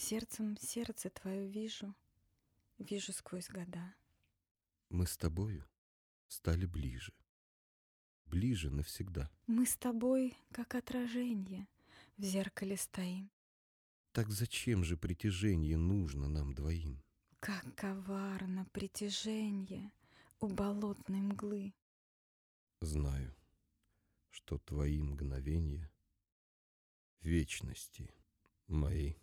Сердцем сердце твое вижу, вижу сквозь года. Мы с тобою стали ближе, ближе навсегда. Мы с тобой, как отражение, в зеркале стоим. Так зачем же притяжение нужно нам двоим? Как коварно притяжение у болотной мглы. Знаю, что твои мгновенья вечности моей.